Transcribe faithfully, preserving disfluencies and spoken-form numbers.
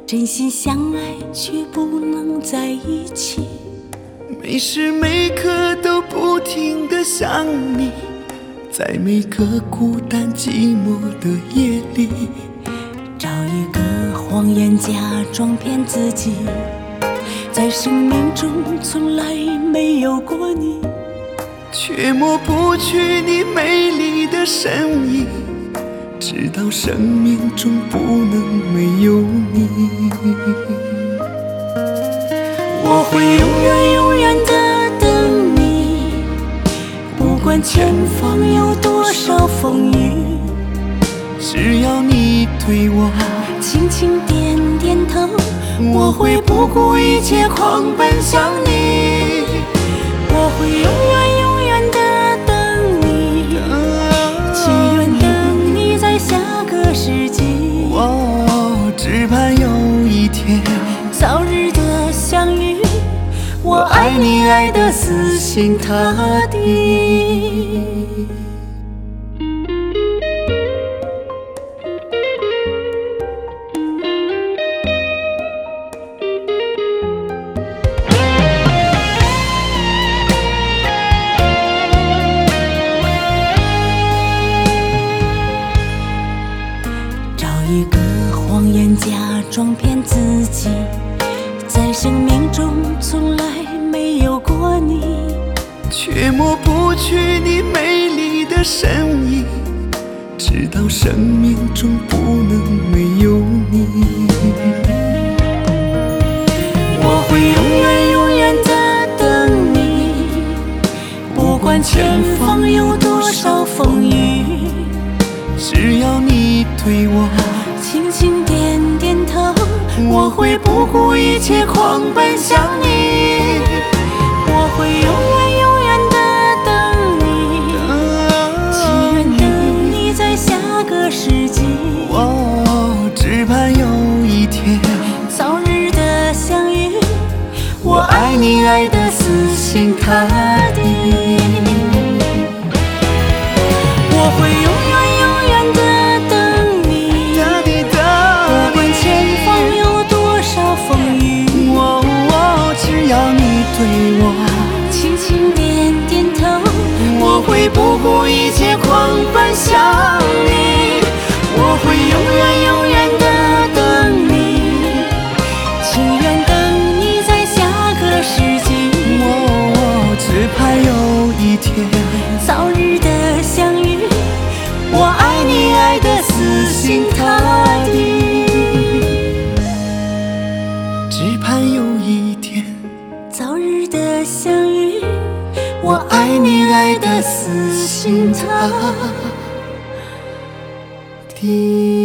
真心相爱却不能在一起， 每时每刻都不停地想你，在每个孤单寂寞的夜里， 找一个谎言假装骗自己，在生命中从来没有过你， 却抹不去你美丽的身影，直到生命中不能没有你。 我会永远永远地等你，不管前方有多少风雨， 只要你对我轻轻点点头，我会不顾一切狂奔向你。我会永远永远地等你，情愿等你在下个世纪。 我只盼有一天早日的相遇，我爱你爱得死心塌地。找一个谎言假装骗自己，在生命中从来没有过你， 却抹不去你美丽的身影，直到生命中不能没有你。 我会永远永远地等你，不管前方有多少风雨， 只要你对我轻轻点点头，我会不顾一切狂奔向你。我会永远永远地等你，情愿等你在下个世纪。 我只盼有一天早日的相遇，我爱你爱得死心塌地。我会永远永远地等你，不管前方有多少风雨， 只要你对我轻轻点点头， 我会不顾一切狂奔向你。 我会永远永远地等你，情愿等你在下个世纪。 我只盼有一天早日的相遇，我爱你爱得死心塌地。 只盼有一天早日的相遇，我爱你爱得死心塌地。